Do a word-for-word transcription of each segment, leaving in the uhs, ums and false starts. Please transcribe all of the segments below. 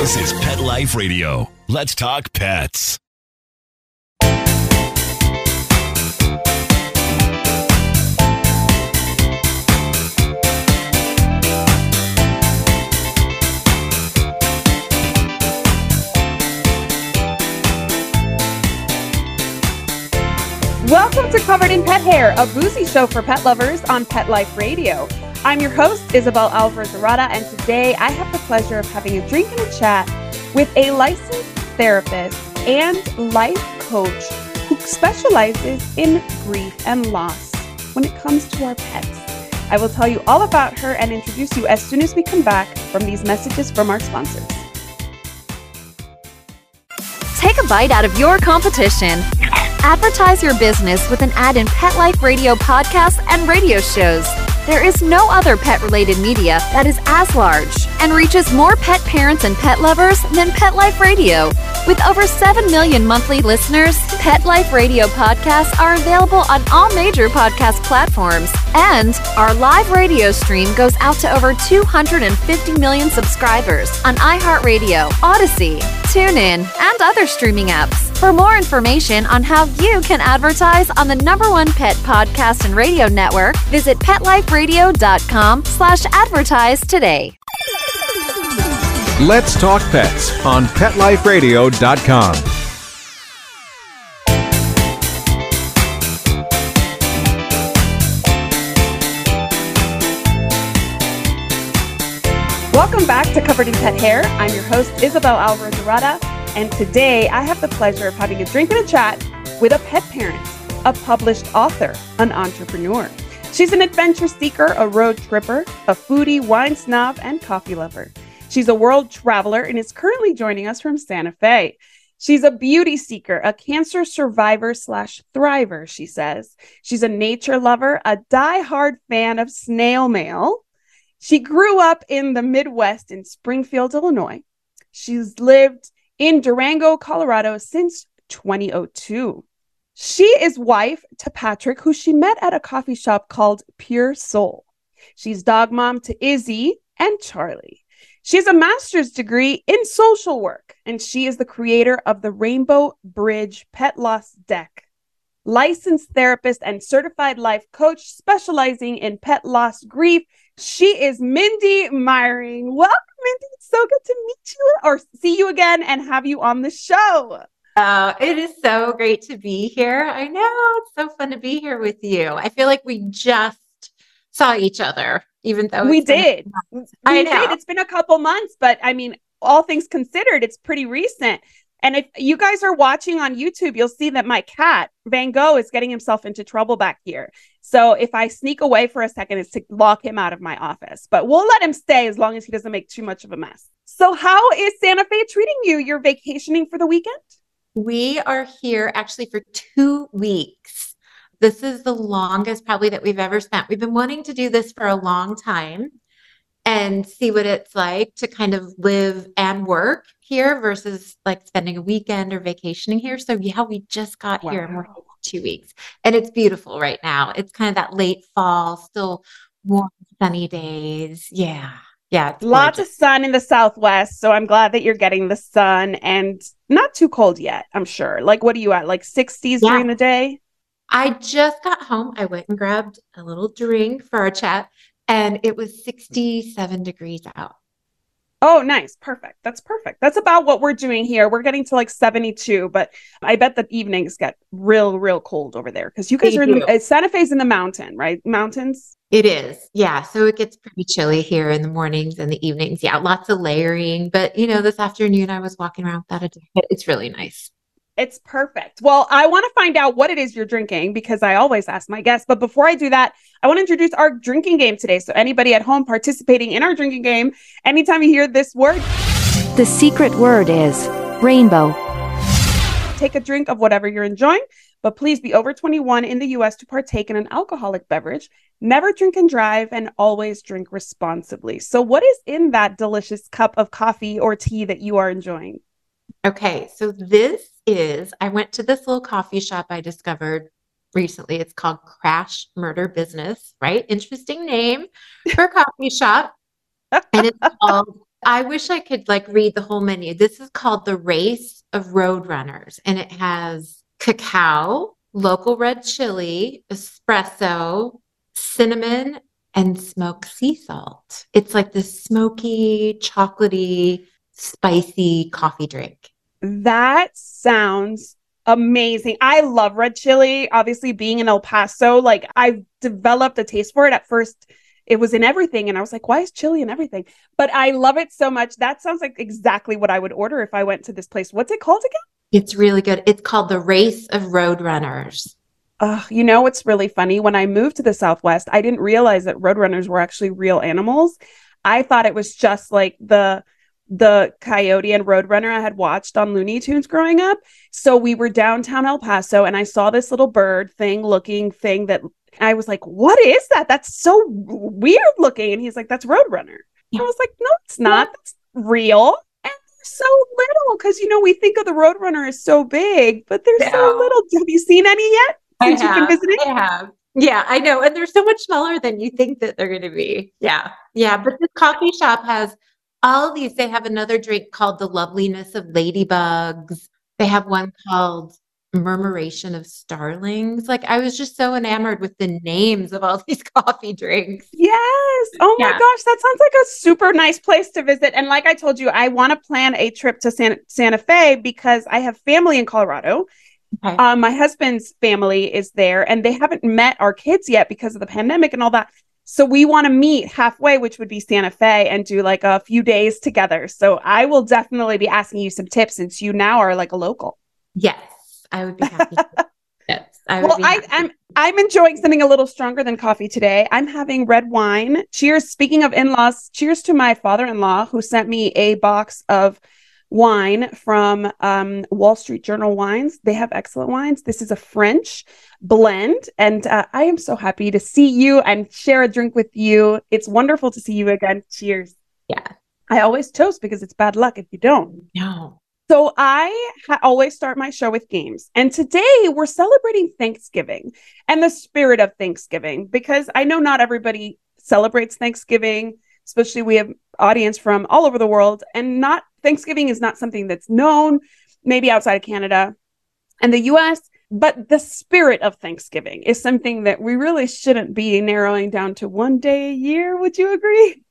This is Pet Life Radio. Let's talk pets. Welcome to Covered in Pet Hair, a boozy show for pet lovers on Pet Life Radio. I'm your host, Isabel Alvarez-Arata, and today I have the pleasure of having a drink and a chat with a licensed therapist and life coach who specializes in grief and loss when it comes to our pets. I will tell you all about her and introduce you as soon as we come back from these messages from our sponsors. Take a bite out of your competition. Advertise your business with an ad in Pet Life Radio podcasts and radio shows. There is no other pet-related media that is as large and reaches more pet parents and pet lovers than Pet Life Radio. With over seven million monthly listeners, Pet Life Radio podcasts are available on all major podcast platforms. And our live radio stream goes out to over two hundred fifty million subscribers on iHeartRadio, Odyssey, TuneIn, and other streaming apps. For more information on how you can advertise on the number one pet podcast and radio network, visit PetLifeRadio.com slash advertise today. Let's talk pets on Pet Life Radio dot com. Welcome back to Covered in Pet Hair. I'm your host, Isabel Alvarez-Arata, and today I have the pleasure of having a drink and a chat with a pet parent, a published author, an entrepreneur. She's an adventure seeker, a road tripper, a foodie, wine snob, and coffee lover. She's a world traveler and is currently joining us from Santa Fe. She's a beauty seeker, a cancer survivor slash thriver, she says. She's a nature lover, a diehard fan of snail mail. She grew up in the Midwest in Springfield, Illinois. She's lived in Durango, Colorado since twenty oh two. She is wife to Patrick, who she met at a coffee shop called Pure Soul. She's dog mom to Izzy and Charlie. She has a master's degree in social work, and she is the creator of the Rainbow Bridge Pet Loss Deck, licensed therapist and certified life coach specializing in pet loss grief. She is Mindy Meyering. Welcome, Mindy. It's so good to meet you or see you again and have you on the show. Oh, it is so great to be here. I know. It's so fun to be here with you. I feel like we just saw each other, even though we did. We I know. did. It's been a couple months, but I mean, all things considered, it's pretty recent. And if you guys are watching on YouTube, you'll see that my cat, Van Gogh, is getting himself into trouble back here. So if I sneak away for a second, it's to lock him out of my office. But we'll let him stay as long as he doesn't make too much of a mess. So how is Santa Fe treating you? You're vacationing for the weekend? We are here actually for two weeks. This is the longest probably that we've ever spent. We've been wanting to do this for a long time and see what it's like to kind of live and work here versus like spending a weekend or vacationing here. So yeah, we just got Wow. here and we're here for two weeks and it's beautiful right now. It's kind of that late fall, still warm, sunny days. Yeah. Yeah. It's Lots gorgeous. of sun in the Southwest. So I'm glad that you're getting the sun and not too cold yet, I'm sure. Like, what are you at? Like sixties Yeah. during the day? I just got home. I went and grabbed a little drink for our chat and it was sixty-seven degrees out. Oh, nice. Perfect. That's perfect. That's about what we're doing here. We're getting to like seventy-two, but I bet the evenings get real, real cold over there because you guys They are in the, do. uh, Santa Fe's in the mountain, right? Mountains. It is. Yeah. So it gets pretty chilly here in the mornings and the evenings. Yeah. Lots of layering. But, you know, this afternoon I was walking around without a jacket. It's really nice. It's perfect. Well, I want to find out what it is you're drinking because I always ask my guests. But before I do that, I want to introduce our drinking game today. So anybody at home participating in our drinking game, anytime you hear this word, The secret word is rainbow. take a drink of whatever you're enjoying, but please be over twenty-one in the U S to partake in an alcoholic beverage. Never drink and drive, and always drink responsibly. So what is in that delicious cup of coffee or tea that you are enjoying? Okay. So this is, I went to this little coffee shop I discovered recently. It's called Crash Murder Business, right? Interesting name for a coffee shop. And it's called I wish I could like read the whole menu. This is called the Race of Roadrunners, and it has cacao, local red chili, espresso, cinnamon, and smoked sea salt. It's like this smoky, chocolatey, spicy coffee drink. That sounds amazing. I love red chili. Obviously, being in El Paso, like I've developed a taste for it. At first, it was in everything. And I was like, why is chili in everything? But I love it so much. That sounds like exactly what I would order if I went to this place. What's it called again? It's really good. It's called the Race of Roadrunners. Uh, you know, what's really funny? When I moved to the Southwest, I didn't realize that roadrunners were actually real animals. I thought it was just like the the coyote and roadrunner I had watched on Looney Tunes growing up. So we were downtown El Paso and I saw this little bird thing looking thing that I was like, what is that? That's so weird looking. And he's like, that's Roadrunner. Yeah. I was like, no, it's not. That's real. And they're so little because, you know, we think of the Roadrunner as so big, but they're yeah. so little. Have you seen any yet? I have. I have. Yeah, I know. And they're so much smaller than you think that they're going to be. Yeah. Yeah. But this coffee shop has all of these. They have another drink called The Loveliness of Ladybugs. They have one called Murmuration of Starlings. Like I was just so enamored with the names of all these coffee drinks. Yes. Oh my yeah. gosh. That sounds like a super nice place to visit. And like I told you, I want to plan a trip to Santa, Santa Fe because I have family in Colorado. Okay. Um, my husband's family is there and they haven't met our kids yet because of the pandemic and all that. So we want to meet halfway, which would be Santa Fe, and do like a few days together. So I will definitely be asking you some tips since you now are like a local. Yes, I would be happy. yes, I would well, be I, I'm I'm enjoying something a little stronger than coffee today. I'm having red wine. Cheers. Speaking of in-laws, cheers to my father-in-law who sent me a box of wine from um, Wall Street Journal Wines. They have excellent wines. This is a French blend. And uh, I am so happy to see you and share a drink with you. It's wonderful to see you again. Cheers. Yeah. I always toast because it's bad luck if you don't. No. So I ha- always start my show with games. And today we're celebrating Thanksgiving and the spirit of Thanksgiving, because I know not everybody celebrates Thanksgiving, especially we have audience from all over the world, and not Thanksgiving is not something that's known maybe outside of Canada and the U S, but the spirit of Thanksgiving is something that we really shouldn't be narrowing down to one day a year. Would you agree?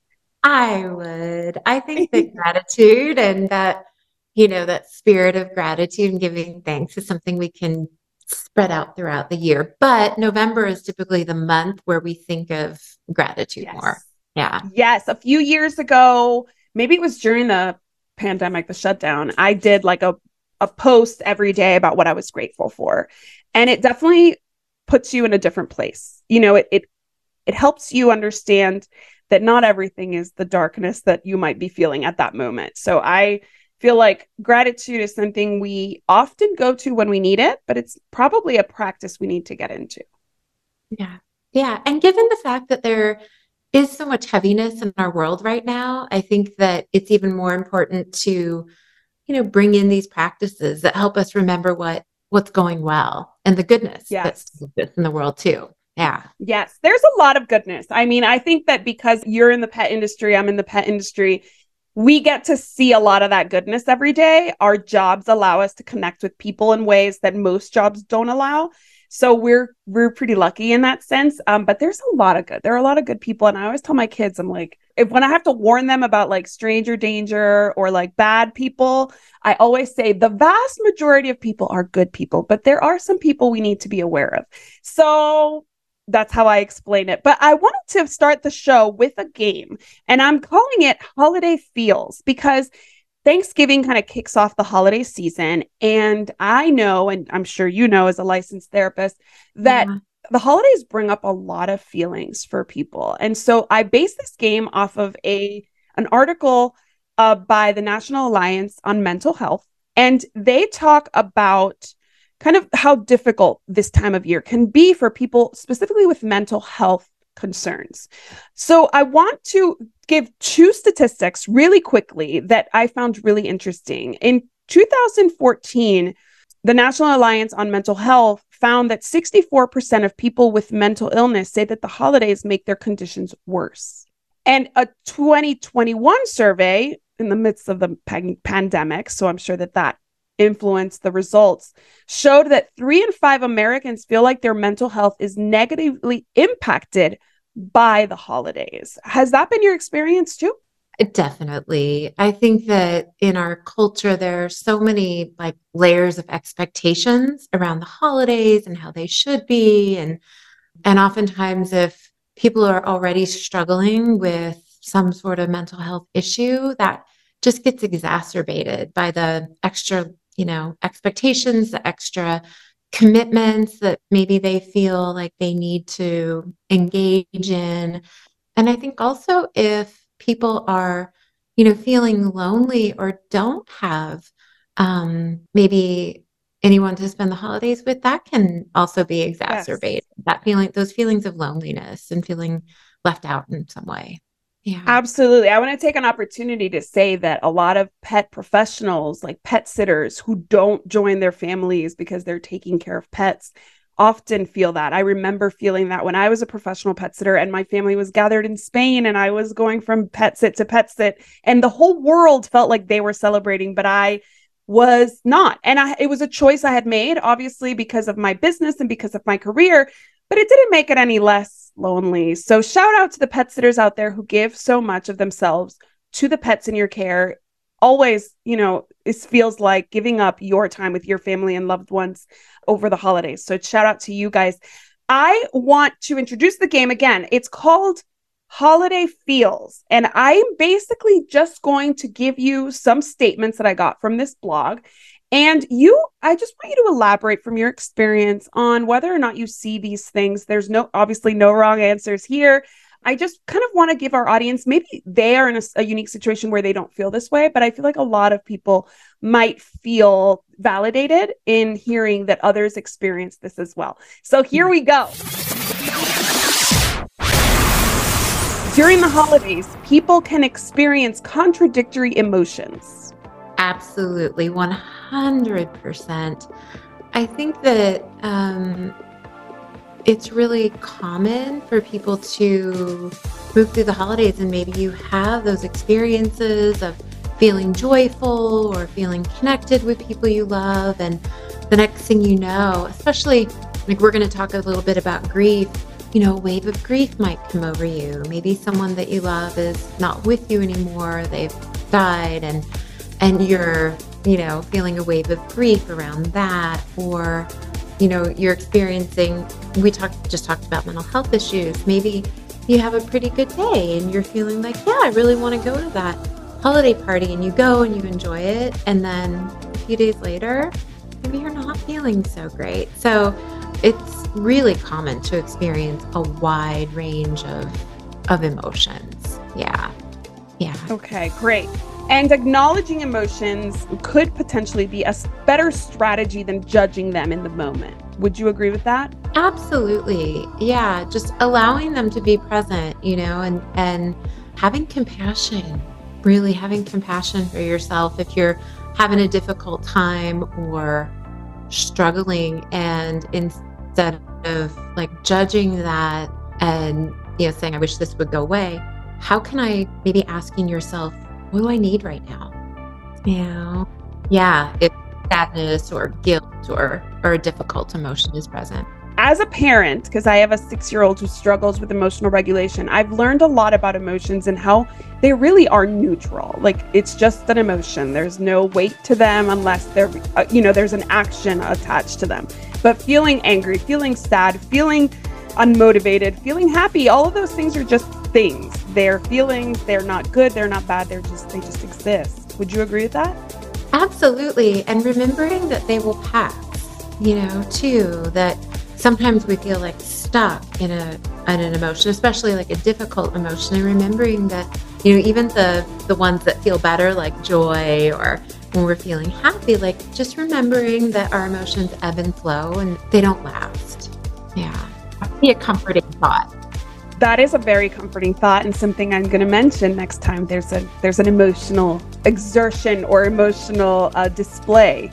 I would. I think that gratitude and that, you know, that spirit of gratitude and giving thanks is something we can spread out throughout the year. But November is typically the month where we think of gratitude yes. more. Yeah. Yes. A few years ago, maybe it was during the pandemic, the shutdown, I did like a, a post every day about what I was grateful for. And it definitely puts you in a different place. You know, it, it, it helps you understand that not everything is the darkness that you might be feeling at that moment. So I feel like gratitude is something we often go to when we need it, but it's probably a practice we need to get into. Yeah. Yeah. And given the fact that there is so much heaviness in our world right now, I think that it's even more important to, you know, bring in these practices that help us remember what what's going well and the goodness yes. that's in the world too. Yeah. Yes. There's a lot of goodness. I mean, I think that because you're in the pet industry, I'm in the pet industry, we get to see a lot of that goodness every day. Our jobs allow us to connect with people in ways that most jobs don't allow. So we're we're pretty lucky in that sense. Um, but there's a lot of good. There are a lot of good people. And I always tell my kids, I'm like, if when I have to warn them about like stranger danger or like bad people, I always say the vast majority of people are good people, but there are some people we need to be aware of. So that's how I explain it. But I wanted to start the show with a game, and I'm calling it Holiday Feels because Thanksgiving kind of kicks off the holiday season. And I know, and I'm sure you know as a licensed therapist, that yeah. the holidays bring up a lot of feelings for people. And so I based this game off of a an article uh, by the National Alliance on Mental Health. And they talk about kind of how difficult this time of year can be for people, specifically with mental health concerns. So I want to give two statistics really quickly that I found really interesting. In two thousand fourteen, the National Alliance on Mental Health found that sixty-four percent of people with mental illness say that the holidays make their conditions worse. And a twenty twenty-one survey in the midst of the pan- pandemic, so I'm sure that that influenced the results, showed that three in five Americans feel like their mental health is negatively impacted by the holidays. Has that been your experience too? Definitely. I think that in our culture, there are so many like layers of expectations around the holidays and how they should be. And, and oftentimes if people are already struggling with some sort of mental health issue, that just gets exacerbated by the extra, you know, expectations, the extra commitments that maybe they feel like they need to engage in. And I think also if people are, you know, feeling lonely or don't have um, maybe anyone to spend the holidays with, that can also be exacerbated. Yes. That feeling, those feelings of loneliness and feeling left out in some way. Yeah, absolutely. I want to take an opportunity to say that a lot of pet professionals, like pet sitters who don't join their families because they're taking care of pets, often feel that. I remember feeling that when I was a professional pet sitter and my family was gathered in Spain and I was going from pet sit to pet sit and the whole world felt like they were celebrating, but I was not. And I, it was a choice I had made, obviously, because of my business and because of my career, but it didn't make it any less lonely. So shout out to the pet sitters out there who give so much of themselves to the pets in your care. Always, you know, it feels like giving up your time with your family and loved ones over the holidays. So shout out to you guys. I want to introduce the game again. It's called Holiday Feels. And I'm basically just going to give you some statements that I got from this blog. And you, I just want you to elaborate from your experience on whether or not you see these things. There's no, obviously no wrong answers here. I just kind of want to give our audience, maybe they are in a, a unique situation where they don't feel this way, but I feel like a lot of people might feel validated in hearing that others experience this as well. So here we go. During the holidays, people can experience contradictory emotions. Absolutely, one hundred percent. I think that um, it's really common for people to move through the holidays and maybe you have those experiences of feeling joyful or feeling connected with people you love. And the next thing you know, especially like we're going to talk a little bit about grief, you know, a wave of grief might come over you. Maybe someone that you love is not with you anymore. They've died and and you're, you know, feeling a wave of grief around that. Or, you know, you're experiencing, we talked just talked about mental health issues. Maybe you have a pretty good day and you're feeling like, yeah, I really want to go to that holiday party, and you go and you enjoy it. And then a few days later, maybe you're not feeling so great. So it's really common to experience a wide range of, of emotions. Yeah. Yeah. Okay, great. And acknowledging emotions could potentially be a better strategy than judging them in the moment. Would you agree with that? Absolutely. Yeah. Just allowing them to be present, you know, and, and having compassion, really having compassion for yourself if you're having a difficult time or struggling, and instead of like judging that and, you know, saying, I wish this would go away, how can I maybe asking yourself, what do I need right now? You know, yeah, if sadness or guilt or, or a difficult emotion is present. As a parent, because I have a six-year-old who struggles with emotional regulation, I've learned a lot about emotions and how they really are neutral. Like, it's just an emotion. There's no weight to them unless they're, uh, you know, there's an action attached to them. But feeling angry, feeling sad, feeling unmotivated, feeling happy, all of those things are just things. They're feelings. They're not good. They're not bad. They're just, they just exist. Would you agree with that? Absolutely. And remembering that they will pass, you know, too, that sometimes we feel like stuck in a in an emotion, especially like a difficult emotion, and remembering that, you know, even the the ones that feel better, like joy, or when we're feeling happy, like just remembering that our emotions ebb and flow and they don't last. Yeah. Be a comforting thought. That is a very comforting thought, and something I'm going to mention next time there's a there's an emotional exertion or emotional uh, display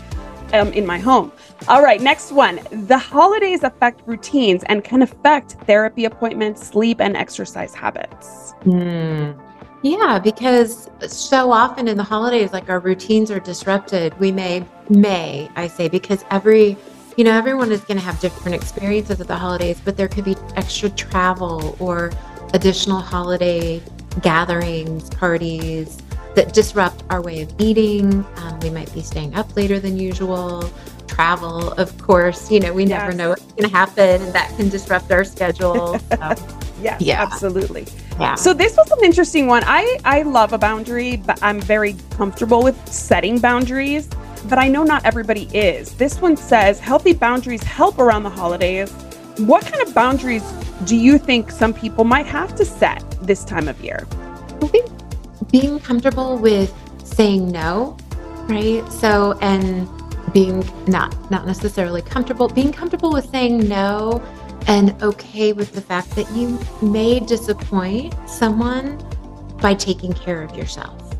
um, in my home. All right, next one. The holidays affect routines and can affect therapy appointments, sleep, and exercise habits. Mm. Yeah, because so often in the holidays, like our routines are disrupted. We may, may, I say, because every, you know, everyone is going to have different experiences at the holidays, but there could be extra travel or additional holiday gatherings, parties that disrupt our way of eating. Um, we might be staying up later than usual. Travel, of course, you know, we never Yes. know what's going to happen, and that can disrupt our schedule. So, Yes, Yeah. absolutely. yeah. So this was an interesting one. I, I love a boundary, but I'm very comfortable with setting boundaries, but I know not everybody is. This one says healthy boundaries help around the holidays. What kind of boundaries do you think some people might have to set this time of year? I think being comfortable with saying no, right? So, and being not not necessarily comfortable, being comfortable with saying no and okay with the fact that you may disappoint someone by taking care of yourself.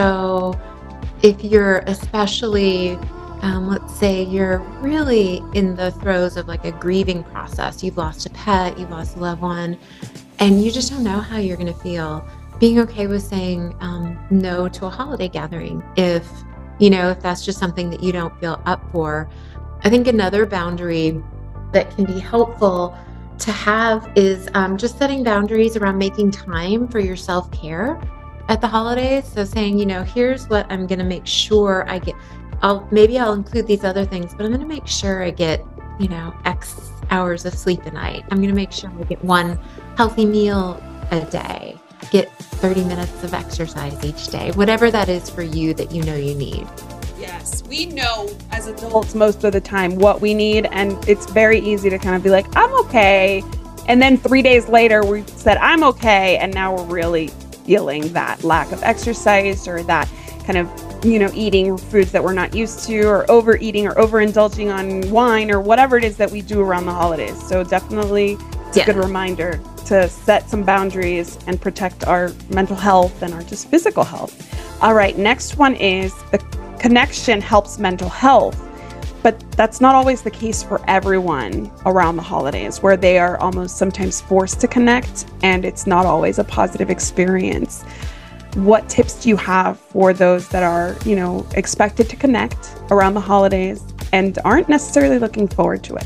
So if you're especially, um, let's say you're really in the throes of like a grieving process, you've lost a pet, you've lost a loved one, and you just don't know how you're going to feel, being okay with saying um, no to a holiday gathering if, you know, if that's just something that you don't feel up for. I think another boundary that can be helpful to have is um, just setting boundaries around making time for your self-care at the holidays. So saying, you know, here's what I'm going to make sure I get. I'll maybe I'll include these other things, but I'm going to make sure I get, you know, X hours of sleep a night. I'm going to make sure I get one healthy meal a day, get thirty minutes of exercise each day, whatever that is for you that you know you need. Yes, we know as adults most of the time what we need, and it's very easy to kind of be like, I'm okay. And then three days later, we said, I'm okay. And now we're really feeling that lack of exercise or that kind of, you know, eating foods that we're not used to, or overeating or overindulging on wine or whatever it is that we do around the holidays. So definitely it's Yeah. a good reminder to set some boundaries and protect our mental health and our just physical health. All right, next one is the connection helps mental health, but that's not always the case for everyone around the holidays, where they are almost sometimes forced to connect and it's not always a positive experience. What tips do you have for those that are, you know, expected to connect around the holidays and aren't necessarily looking forward to it?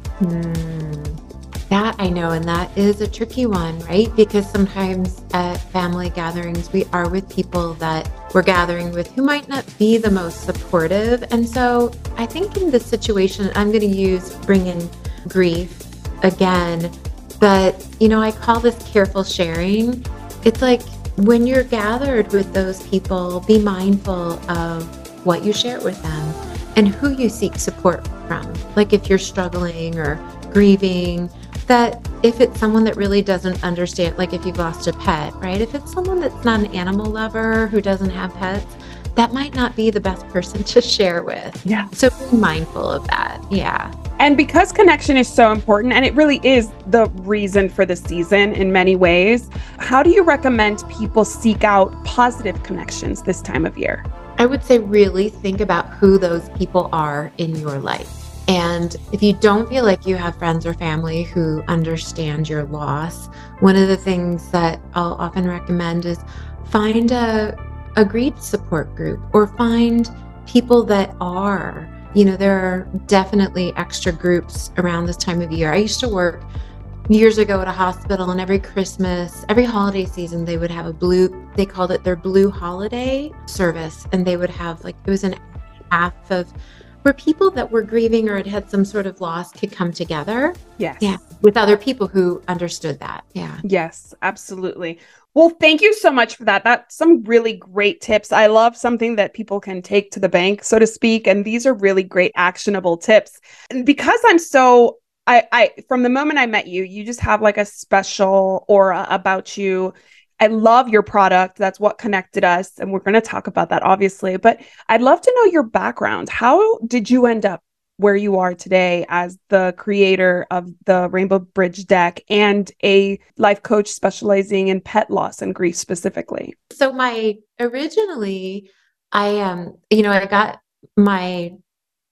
Mm, that I know, and that is a tricky one, right? Because sometimes at family gatherings, we are with people that we're gathering with who might not be the most supportive. And so I think in this situation, I'm going to use bring in grief again, but, you know, I call this careful sharing. It's like when you're gathered with those people, be mindful of what you share with them and who you seek support from. Like if you're struggling or grieving, that if it's someone that really doesn't understand, like if you've lost a pet, right? If it's someone that's not an animal lover who doesn't have pets, that might not be the best person to share with. Yeah. So be mindful of that. Yeah. And because connection is so important, and it really is the reason for the season in many ways, how do you recommend people seek out positive connections this time of year? I would say really think about who those people are in your life. And if you don't feel like you have friends or family who understand your loss, one of the things that I'll often recommend is find a, a grief support group, or find people that are, you know, there are definitely extra groups around this time of year. I used to work years ago at a hospital, and every Christmas, every holiday season, they would have a blue, they called it their blue holiday service. And they would have like, it was an half of where people that were grieving or had had some sort of loss could come together. Yes. Yeah. With other people who understood that. Yeah. Yes, absolutely. Well, thank you so much for that. That's some really great tips. I love something that people can take to the bank, so to speak. And these are really great actionable tips. And because I'm so, I, I, from the moment I met you, you just have like a special aura about you. I love your product. That's what connected us. And we're going to talk about that, obviously. But I'd love to know your background. How did you end up where you are today as the creator of the Rainbow Bridge deck and a life coach specializing in pet loss and grief specifically? So my, originally, I, um, you know, I got my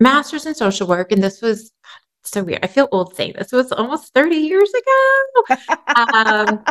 master's in social work. And this was so weird. I feel old saying this. It was almost thirty years ago. um,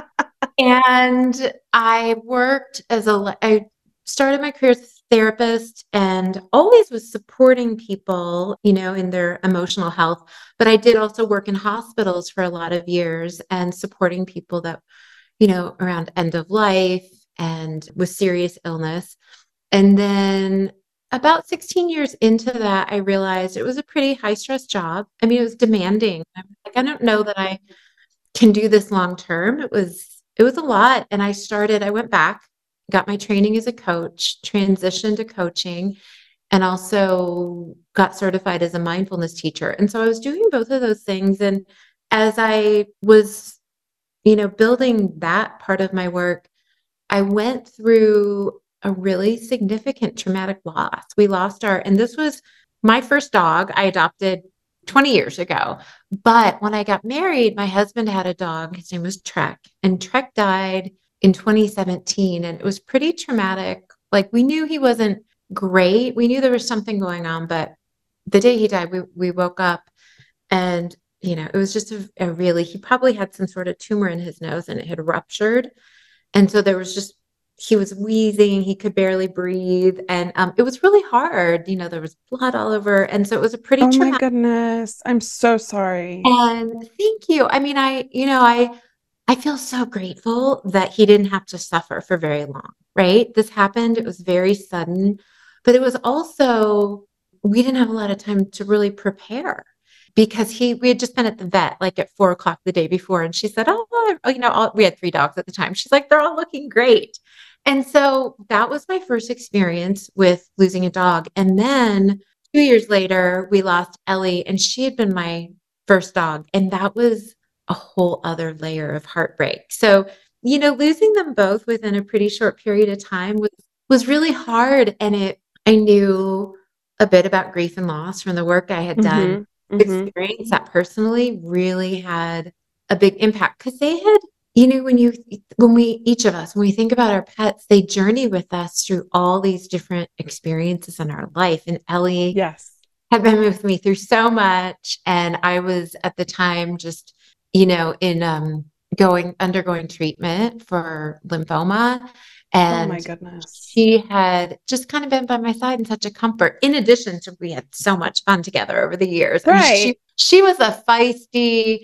and I worked as a, I started my career as a therapist and always was supporting people, you know, in their emotional health. But I did also work in hospitals for a lot of years and supporting people that, you know, around end of life and with serious illness. And then about sixteen years into that, I realized it was a pretty high stress job. I mean, it was demanding. I'm like, I don't know that I can do this long term. It was, it was a lot. And I started, I went back, got my training as a coach, transitioned to coaching, and also got certified as a mindfulness teacher. And so I was doing both of those things. And as I was, you know, building that part of my work, I went through a really significant traumatic loss. We lost our, and this was my first dog I adopted twenty years ago. But when I got married, my husband had a dog. His name was Trek, and Trek died in twenty seventeen. And it was pretty traumatic. Like, we knew he wasn't great. We knew there was something going on, but the day he died, we, we woke up and, you know, it was just a, a really, he probably had some sort of tumor in his nose and it had ruptured. And so there was just, he was wheezing, he could barely breathe. And um, it was really hard. You know, there was blood all over. And so it was a pretty Oh traumatic. my goodness. I'm so sorry. And thank you. I mean, I, you know, I, I feel so grateful that he didn't have to suffer for very long, right? This happened. It was very sudden, but it was also, we didn't have a lot of time to really prepare because he, we had just been at the vet like at four o'clock the day before. And she said, oh, you know, all, we had three dogs at the time. She's like, they're all looking great. And so that was my first experience with losing a dog. And then two years later, we lost Ellie, and she had been my first dog. And that was a whole other layer of heartbreak. So, you know, losing them both within a pretty short period of time was, was really hard. And it, I knew a bit about grief and loss from the work I had done. Mm-hmm. Mm-hmm. Experience that personally really had a big impact because they had, you know, when you, when we, each of us, when we think about our pets, they journey with us through all these different experiences in our life. And Ellie Yes. had been with me through so much. And I was at the time just, you know, in um, going, undergoing treatment for lymphoma. And oh my goodness. she had just kind of been by my side and such a comfort. In addition to, we had so much fun together over the years. Right. I mean, she, she was a feisty,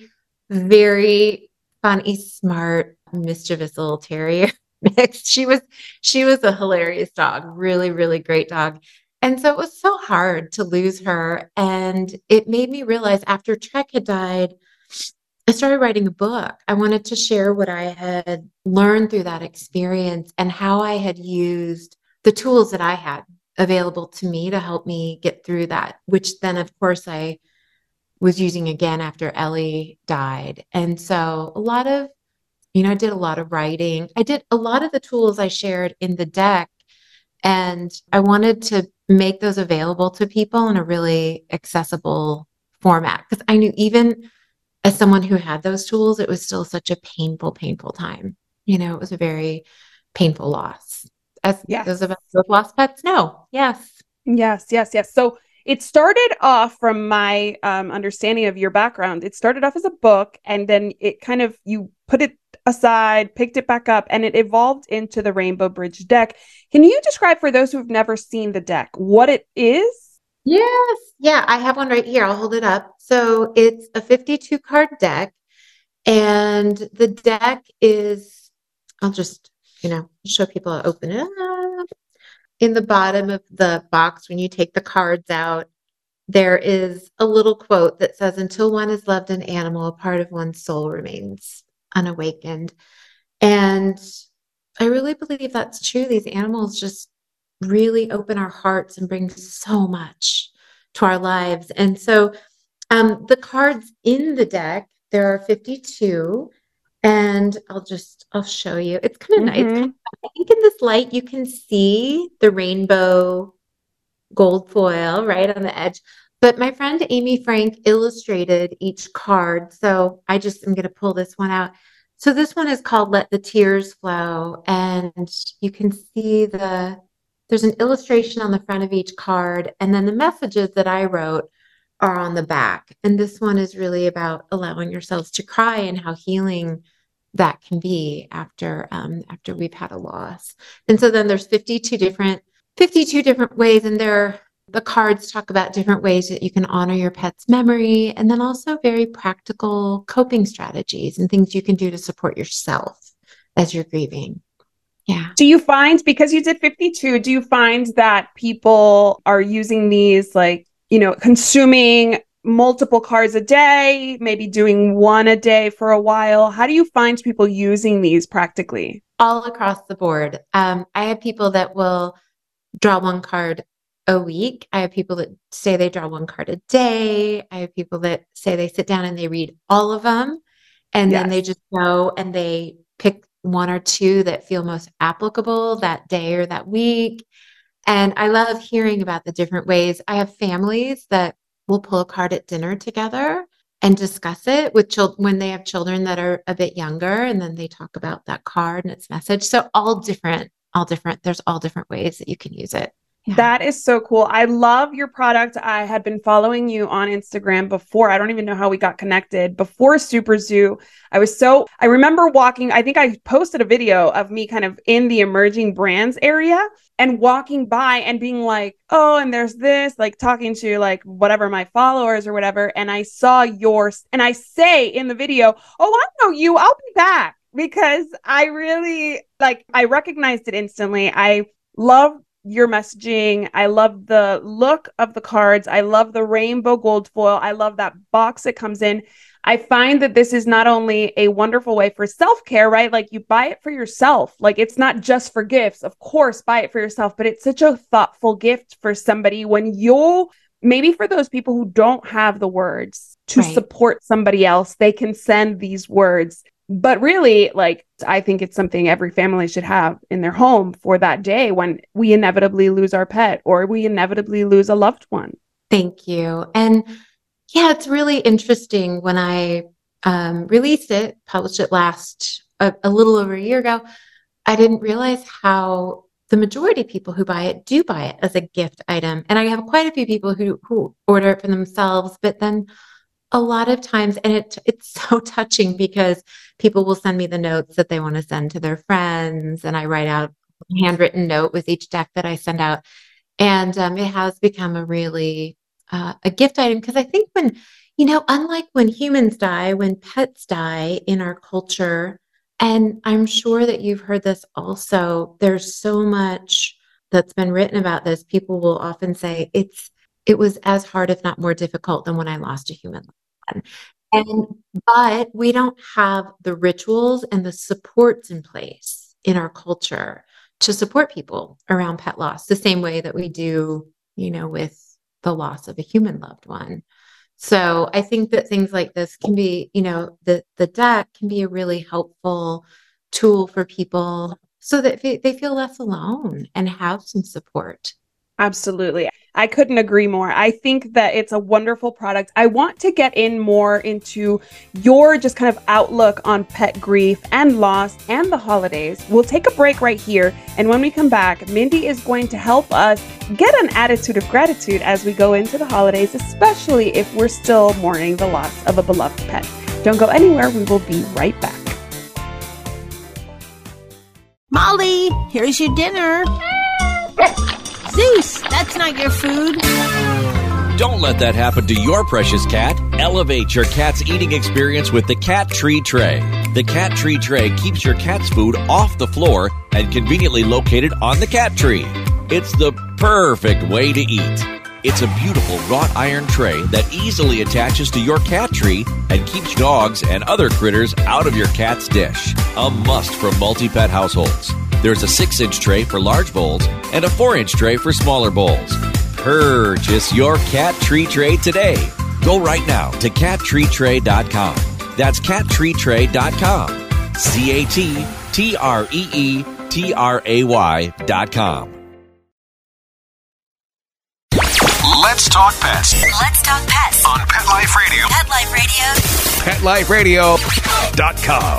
very funny, smart, mischievous little terrier mix. She was, she was a hilarious dog, really, really great dog. And so it was so hard to lose her. And it made me realize after Trek had died, I started writing a book. I wanted to share what I had learned through that experience and how I had used the tools that I had available to me to help me get through that, which then, of course, I was using again after Ellie died. And so a lot of, you know, I did a lot of writing. I did a lot of the tools I shared in the deck, and I wanted to make those available to people in a really accessible format because I knew even as someone who had those tools, it was still such a painful, painful time. You know, it was a very painful loss. As Yes. those of us who have lost pets know. Yes. Yes, yes, yes. So it started off, from my um, understanding of your background, it started off as a book, and then it kind of, you put it aside, picked it back up, and it evolved into the Rainbow Bridge deck. Can you describe for those who have never seen the deck what it is? Yes. Yeah, I have one right here. I'll hold it up. So it's a fifty-two card deck, and the deck is, I'll just, you know, show people how to open it up. In the bottom of the box, when you take the cards out, there is a little quote that says, until one has loved an animal, a part of one's soul remains unawakened. And I really believe that's true. These animals just really open our hearts and bring so much to our lives. And so um, the cards in the deck, there are fifty-two, and I'll just, I'll show you. It's kind of Mm-hmm. nice. Kind of, I think in this light, you can see the rainbow gold foil right on the edge. But my friend Amy Frank illustrated each card. So I just am going to pull this one out. So this one is called Let the Tears Flow. And you can see the there's an illustration on the front of each card, and then the messages that I wrote are on the back. And this one is really about allowing yourselves to cry and how healing that can be after um, after we've had a loss. And so then there's fifty-two different fifty-two different ways, and there the cards talk about different ways that you can honor your pet's memory, and then also very practical coping strategies and things you can do to support yourself as you're grieving. Yeah. Do you find, because you did fifty-two, do you find that people are using these, like, you know, consuming multiple cards a day, maybe doing one a day for a while? How do you find people using these practically? All across the board. Um, I have people that will draw one card a week. I have people that say they draw one card a day. I have people that say they sit down and they read all of them. And yes. then they just go and they pick one or two that feel most applicable that day or that week. And I love hearing about the different ways. I have families that will pull a card at dinner together and discuss it with children when they have children that are a bit younger, and then they talk about that card and its message. So all different, all different, there's all different ways that you can use it. Yeah. That is so cool. I love your product. I had been following you on Instagram before. I don't even know how we got connected. Before Super Zoo, I was so, I remember walking, I think I posted a video of me kind of in the emerging brands area and walking by and being like, oh, and there's this, like talking to like whatever my followers or whatever. And I saw yours and I say in the video, oh, I know you, I'll be back, because I really like, I recognized it instantly. I love your messaging. I love the look of the cards. I love the rainbow gold foil. I love that box it comes in. I find that this is not only a wonderful way for self-care, right? Like you buy it for yourself. Like it's not just for gifts. Of course, buy it for yourself, but it's such a thoughtful gift for somebody when you'll, maybe for those people who don't have the words to right. support somebody else, they can send these words. But really, like, I think it's something every family should have in their home for that day when we inevitably lose our pet or we inevitably lose a loved one. Thank you. And yeah, it's really interesting. When I um, released it, published it last, a, a little over a year ago, I didn't realize how the majority of people who buy it do buy it as a gift item. And I have quite a few people who, who order it for themselves, but then a lot of times, and it it's so touching because people will send me the notes that they want to send to their friends, and I write out a handwritten note with each deck that I send out. And um, it has become a really uh, a gift item, because I think when, you know, unlike when humans die, when pets die in our culture, and I'm sure that you've heard this also, there's so much that's been written about this. People will often say it's it was as hard, if not more difficult, than when I lost a human loved one. And, but we don't have the rituals and the supports in place in our culture to support people around pet loss, the same way that we do, you know, with the loss of a human loved one. So I think that things like this can be, you know, the, the deck can be a really helpful tool for people so that they feel less alone and have some support. Absolutely. I couldn't agree more. I think that it's a wonderful product. I want to get in more into your just kind of outlook on pet grief and loss and the holidays. We'll take a break right here. And when we come back, Mindy is going to help us get an attitude of gratitude as we go into the holidays, especially if we're still mourning the loss of a beloved pet. Don't go anywhere. We will be right back. Molly, here's your dinner. Zeus, that's not your food. Don't let that happen to your precious cat. Elevate your cat's eating experience with the Cat Tree Tray. The Cat Tree Tray keeps your cat's food off the floor and conveniently located on the cat tree. It's the perfect way to eat. It's a beautiful wrought iron tray that easily attaches to your cat tree and keeps dogs and other critters out of your cat's dish. A must for multi-pet households. There's a six-inch tray for large bowls and a four-inch tray for smaller bowls. Purchase your Cat Tree Tray today. Go right now to cat tree tray dot com. That's cat tree tray dot com. C A T T R E E T R A Y dot com. Let's talk pets. Let's talk pets On Pet Life Radio. Pet Life Radio. pet life radio Dot com.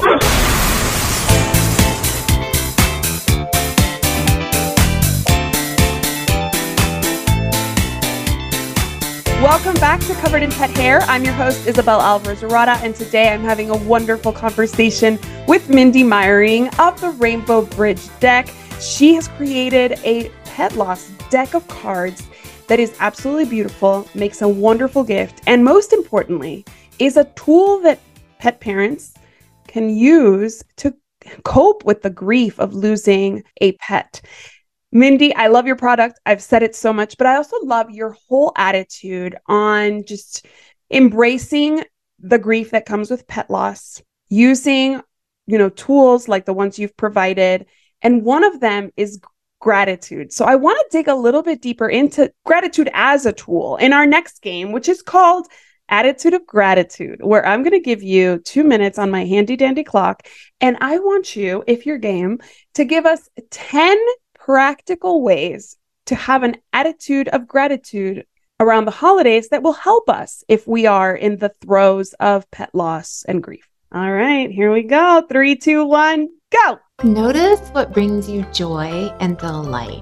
Welcome back to Covered in Pet Hair. I'm your host, Isabel Alvarez-Arata, and today I'm having a wonderful conversation with Mindy Meyering of the Rainbow Bridge deck. She has created a pet loss deck of cards that is absolutely beautiful, makes a wonderful gift, and most importantly, is a tool that pet parents can use to cope with the grief of losing a pet. Mindy, I love your product. I've said it so much, but I also love your whole attitude on just embracing the grief that comes with pet loss, using, you know, tools like the ones you've provided. And one of them is gratitude. So I want to dig a little bit deeper into gratitude as a tool in our next game, which is called Attitude of Gratitude, where I'm going to give you two minutes on my handy dandy clock. And I want you, if you're game, to give us ten practical ways to have an attitude of gratitude around the holidays that will help us if we are in the throes of pet loss and grief. All right, here we go. Three, two, one, go. Notice what brings you joy and delight.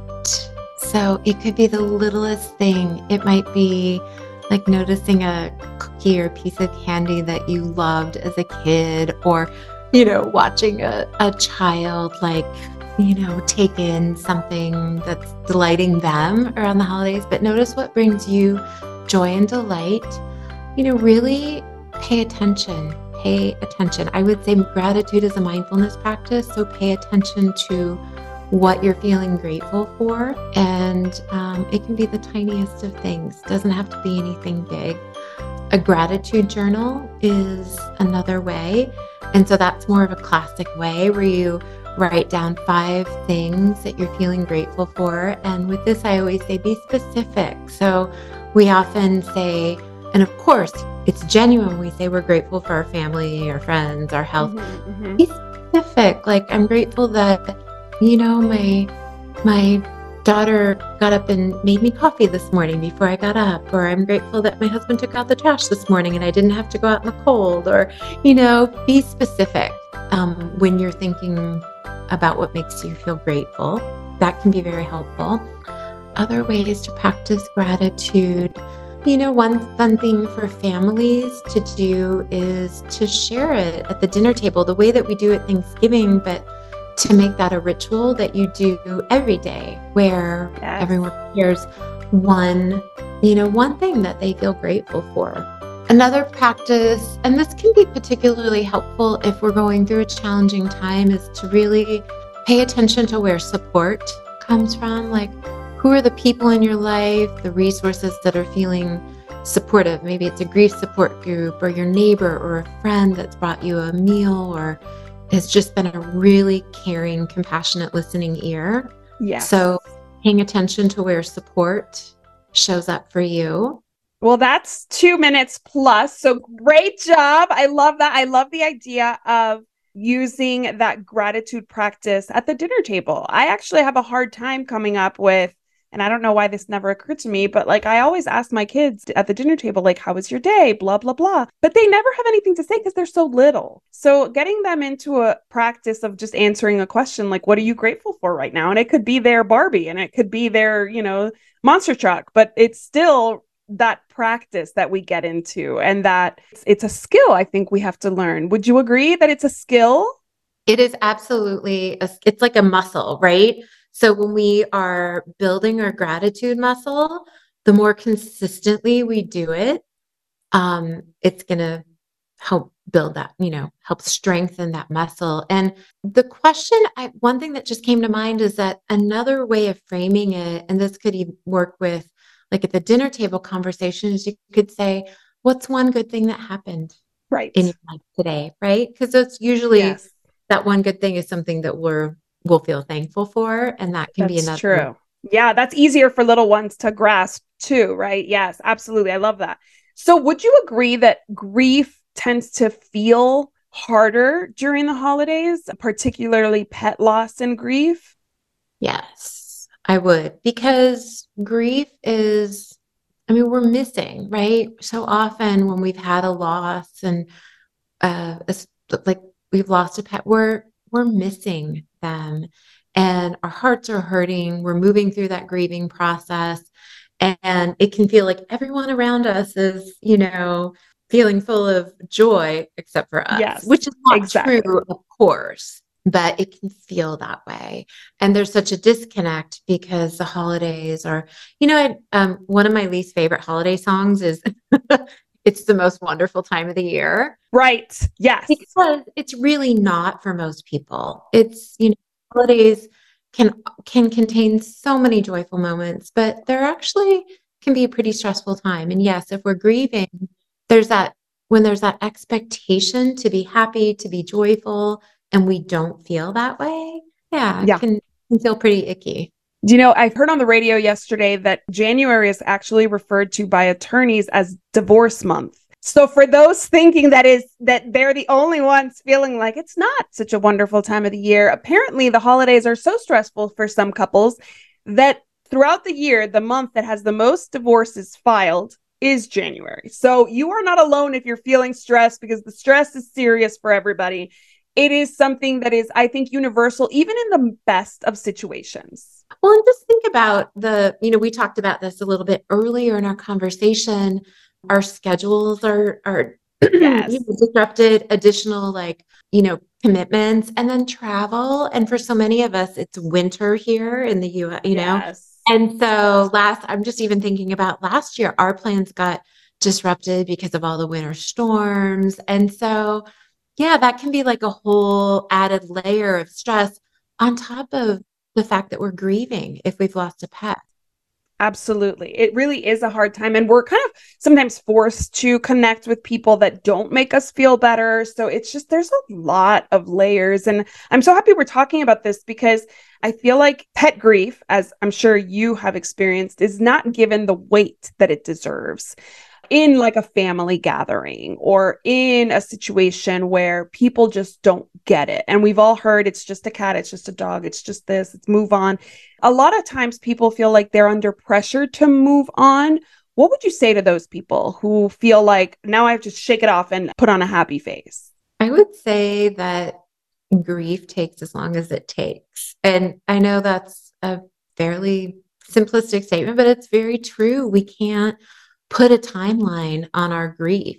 So it could be the littlest thing. It might be like noticing a cookie or piece of candy that you loved as a kid, or, you know, watching a, a child like, you know, take in something that's delighting them around the holidays. But notice what brings you joy and delight. You know, really pay attention. Pay attention. I would say gratitude is a mindfulness practice. So pay attention to what you're feeling grateful for. And um, it can be the tiniest of things. It doesn't have to be anything big. A gratitude journal is another way. And so that's more of a classic way where you write down five things that you're feeling grateful for. And with this, I always say, be specific. So we often say, and of course, it's genuine. We say we're grateful for our family, our friends, our health. Mm-hmm, mm-hmm. Be specific. Like, I'm grateful that, you know, my, my daughter got up and made me coffee this morning before I got up, or I'm grateful that my husband took out the trash this morning and I didn't have to go out in the cold, or, you know, be specific um, when you're thinking about what makes you feel grateful. That can be very helpful. Other ways to practice gratitude. You know, one fun thing for families to do is to share it at the dinner table, the way that we do at Thanksgiving, but to make that a ritual that you do every day, where yes. everyone shares one, you know, one thing that they feel grateful for. Another practice, and this can be particularly helpful if we're going through a challenging time, is to really pay attention to where support comes from. Like, who are the people in your life, the resources that are feeling supportive? Maybe it's a grief support group, or your neighbor, or a friend that's brought you a meal, or has just been a really caring, compassionate listening ear. Yeah. So paying attention to where support shows up for you. Well, that's two minutes plus. So great job. I love that. I love the idea of using that gratitude practice at the dinner table. I actually have a hard time coming up with, and I don't know why this never occurred to me, but like I always ask my kids at the dinner table, like, how was your day? Blah, blah, blah. But they never have anything to say because they're so little. So getting them into a practice of just answering a question, like, what are you grateful for right now? And it could be their Barbie, and it could be their, you know, monster truck, but it's still that practice that we get into, and that it's, it's a skill I think we have to learn. Would you agree that it's a skill? It is absolutely, a, it's like a muscle, right? So when we are building our gratitude muscle, the more consistently we do it, um, it's going to help build that, you know, help strengthen that muscle. And the question, I, one thing that just came to mind is that another way of framing it, and this could even work with like at the dinner table conversations, you could say, what's one good thing that happened right in your life today, right? Because that's usually yes. that one good thing is something that we're we'll feel thankful for, and that can that's be another. True. Yeah, that's easier for little ones to grasp too, right? Yes, absolutely. I love that. So would you agree that grief tends to feel harder during the holidays, particularly pet loss and grief? Yes, I would, because grief is, I mean, we're missing, right? So often when we've had a loss and uh, like we've lost a pet, we're, we're missing them and our hearts are hurting. We're moving through that grieving process. And it can feel like everyone around us is, you know, feeling full of joy except for us, Yes, which is not exactly. true, of course, but it can feel that way. And there's such a disconnect because the holidays are, you know, I, um, one of my least favorite holiday songs is It's the Most Wonderful Time of the Year. Right. Yes. Because it's really not for most people. It's, you know, holidays can can contain so many joyful moments, but they're actually can be a pretty stressful time. And yes, if we're grieving, there's that when there's that expectation to be happy, to be joyful, and we don't feel that way, yeah, it Yeah. can, can feel pretty icky. Do you know, I heard on the radio yesterday that January is actually referred to by attorneys as divorce month. So for those thinking that is that they're the only ones feeling like it's not such a wonderful time of the year, apparently the holidays are so stressful for some couples that throughout the year, the month that has the most divorces filed is January. So you are not alone if you're feeling stressed, because the stress is serious for everybody. It is something that is, I think, universal, even in the best of situations. Well, and just think about the, you know, we talked about this a little bit earlier in our conversation. Our schedules are, are Yes. you know, disrupted, additional, like, you know, commitments, and then travel. And for so many of us, it's winter here in the U S, you know? Yes. And so last, I'm just even thinking about last year, our plans got disrupted because of all the winter storms. And so, yeah, that can be like a whole added layer of stress on top of the fact that we're grieving if we've lost a pet. Absolutely. It really is a hard time. And we're kind of sometimes forced to connect with people that don't make us feel better. So it's just, there's a lot of layers. And I'm so happy we're talking about this, because I feel like pet grief, as I'm sure you have experienced, is not given the weight that it deserves in like a family gathering or in a situation where people just don't get it. And we've all heard it's just a cat, it's just a dog, it's just this, it's move on. A lot of times people feel like they're under pressure to move on. What would you say to those people who feel like now I have to shake it off and put on a happy face? I would say that grief takes as long as it takes. And I know that's a fairly simplistic statement, but it's very true. We can't put a timeline on our grief.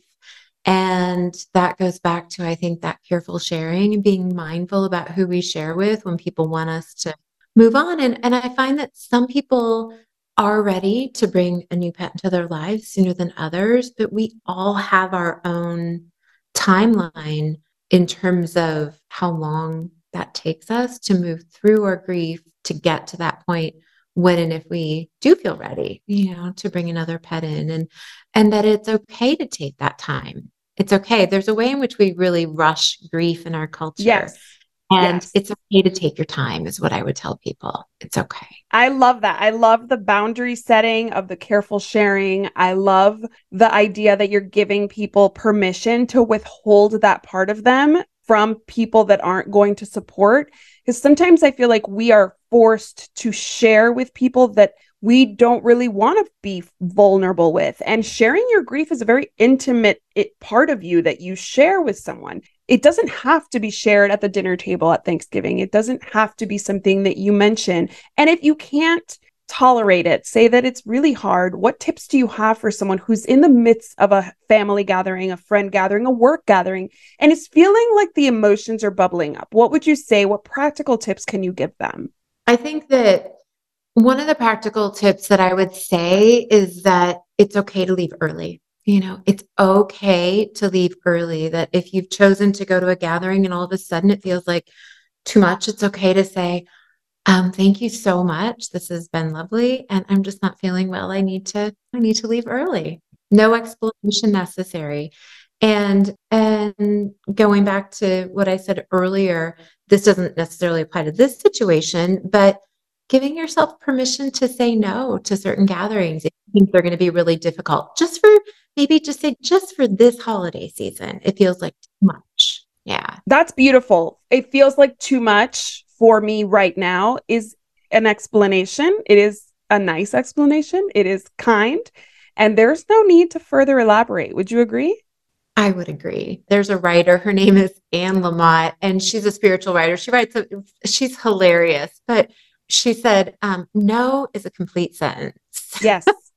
And that goes back to, I think, that careful sharing and being mindful about who we share with when people want us to move on. And, and I find that some people are ready to bring a new pet into their lives sooner than others, but we all have our own timeline in terms of how long that takes us to move through our grief to get to that point when and if we do feel ready, you know, to bring another pet in, and and that it's okay to take that time. It's okay. There's a way in which we really rush grief in our culture. Yes. And Yes. it's okay to take your time is what I would tell people. It's okay. I love that. I love the boundary setting of the careful sharing. I love the idea that you're giving people permission to withhold that part of them from people that aren't going to support. Because sometimes I feel like we are forced to share with people that we don't really want to be vulnerable with. And sharing your grief is a very intimate it, part of you that you share with someone. It doesn't have to be shared at the dinner table at Thanksgiving. It doesn't have to be something that you mention. And if you can't tolerate it, say that it's really hard, what tips do you have for someone who's in the midst of a family gathering, a friend gathering, a work gathering, and is feeling like the emotions are bubbling up? What would you say? What practical tips can you give them? I think that one of the practical tips that I would say is that it's okay to leave early. You know, it's okay to leave early. That if you've chosen to go to a gathering and all of a sudden it feels like too much, it's okay to say, um, thank you so much. This has been lovely. And I'm just not feeling well. I need to, I need to leave early. No explanation necessary. And, and going back to what I said earlier, this doesn't necessarily apply to this situation, but giving yourself permission to say no to certain gatherings if you think they're going to be really difficult, just for maybe just say, just for this holiday season, it feels like too much. Yeah. That's beautiful. It feels like too much for me right now is an explanation. It is a nice explanation. It is kind. And there's no need to further elaborate. Would you agree? I would agree. There's a writer, her name is Anne Lamott, and she's a spiritual writer. She writes, a, she's hilarious, but she said, um, no is a complete sentence. Yes.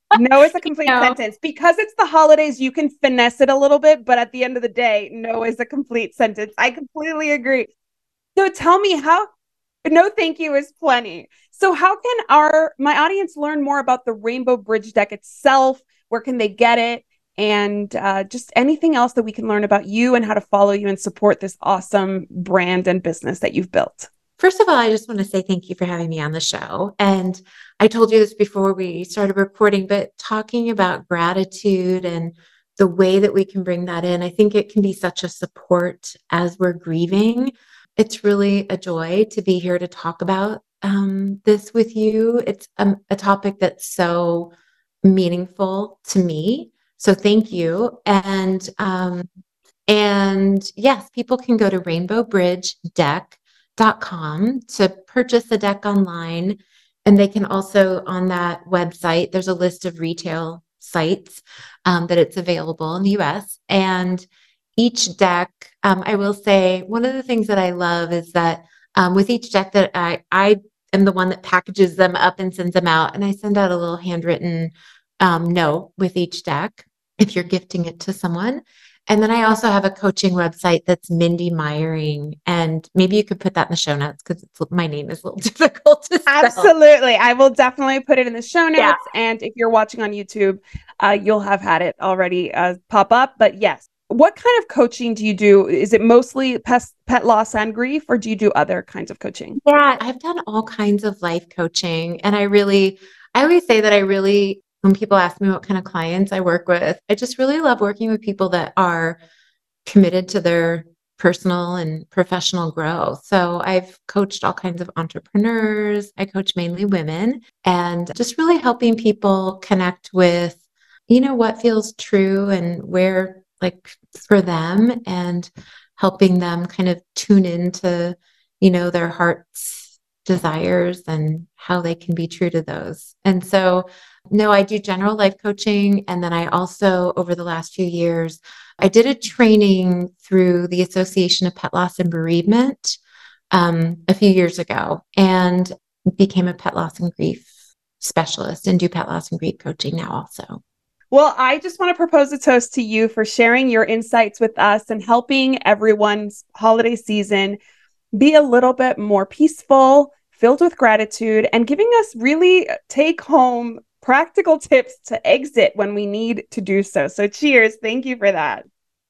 No is a complete No. sentence. Because it's the holidays, you can finesse it a little bit, but at the end of the day, no is a complete sentence. I completely agree. So tell me how, no thank you is plenty. So how can our, my audience learn more about the Rainbow Bridge deck itself? Where can they get it? And uh, just anything else that we can learn about you and how to follow you and support this awesome brand and business that you've built. First of all, I just want to say thank you for having me on the show. And I told you this before we started recording, but talking about gratitude and the way that we can bring that in, I think it can be such a support as we're grieving. It's really a joy to be here to talk about um, this with you. It's a, a topic that's so meaningful to me. So thank you. And, um, and yes, people can go to rainbow bridge deck dot com to purchase the deck online. And they can also, on that website, there's a list of retail sites um, that it's available in the U S. And each deck, um, I will say, one of the things that I love is that um, with each deck that I, I am the one that packages them up and sends them out. And I send out a little handwritten um, note with each deck if you're gifting it to someone. And then I also have a coaching website that's Mindy Meyering, and maybe you could put that in the show notes because my name is a little difficult to spell. Absolutely. I will definitely put it in the show notes. Yeah. And if you're watching on YouTube, uh, you'll have had it already uh, pop up. But yes, what kind of coaching do you do? Is it mostly pet, pet loss and grief, or do you do other kinds of coaching? Yeah, I've done all kinds of life coaching. And I really, I always say that I really, when people ask me what kind of clients I work with, I just really love working with people that are committed to their personal and professional growth. So I've coached all kinds of entrepreneurs. I coach mainly women, and just really helping people connect with, you know, what feels true and where, like, for them, and helping them kind of tune into, you know, their heart's desires and how they can be true to those. And so, no, I do general life coaching. And then I also, over the last few years, I did a training through the Association of Pet Loss and Bereavement um, a few years ago, and became a pet loss and grief specialist and do pet loss and grief coaching now also. Well, I just want to propose a toast to you for sharing your insights with us and helping everyone's holiday season be a little bit more peaceful, filled with gratitude, and giving us really take home practical tips to exit when we need to do so. So cheers. Thank you for that.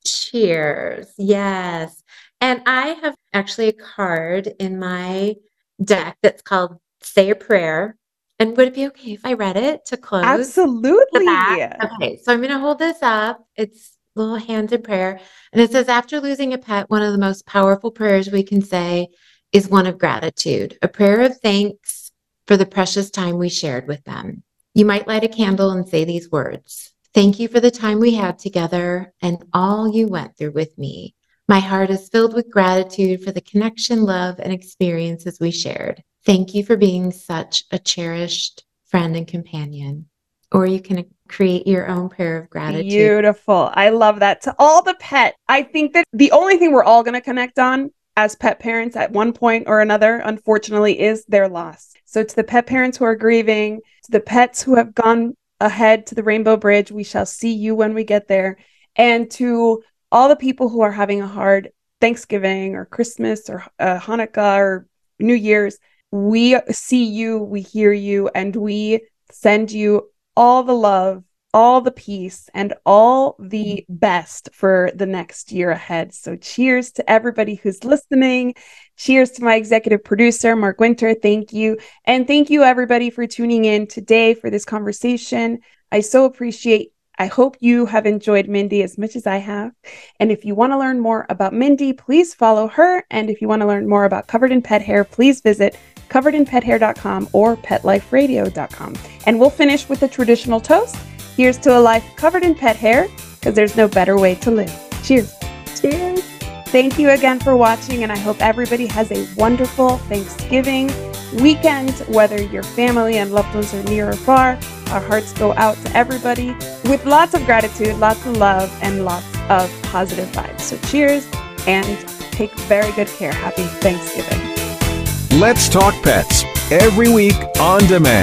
Cheers. Yes. And I have actually a card in my deck that's called Say a Prayer. And would it be okay if I read it to close? Absolutely. Okay. So I'm going to hold this up. It's little hands in prayer. And it says, after losing a pet, one of the most powerful prayers we can say is one of gratitude, a prayer of thanks for the precious time we shared with them. You might light a candle and say these words. Thank you for the time we had together and all you went through with me. My heart is filled with gratitude for the connection, love, and experiences we shared. Thank you for being such a cherished friend and companion. Or you can create your own prayer of gratitude. Beautiful. I love that. To all the pet, I think that the only thing we're all going to connect on as pet parents at one point or another, unfortunately, is their loss. So to the pet parents who are grieving, to the pets who have gone ahead to the Rainbow Bridge, we shall see you when we get there. And to all the people who are having a hard Thanksgiving or Christmas or uh, Hanukkah or New Year's, we see you, we hear you, and we send you all the love, all the peace, and all the best for the next year ahead. So cheers to everybody who's listening. Cheers to my executive producer, Mark Winter. Thank you. And thank you, everybody, for tuning in today for this conversation. I so appreciate I hope you have enjoyed Mindy as much as I have. And if you want to learn more about Mindy, please follow her. And if you want to learn more about Covered in Pet Hair, please visit covered in pet hair dot com or pet life radio dot com. And we'll finish with a traditional toast. Here's to a life covered in pet hair, because there's no better way to live. Cheers. Cheers. Thank you again for watching, and I hope everybody has a wonderful Thanksgiving weekend, whether your family and loved ones are near or far. Our hearts go out to everybody with lots of gratitude, lots of love, and lots of positive vibes. So cheers, and take very good care. Happy Thanksgiving. Let's Talk Pets, every week on demand.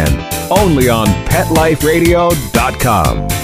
only on pet life radio dot com.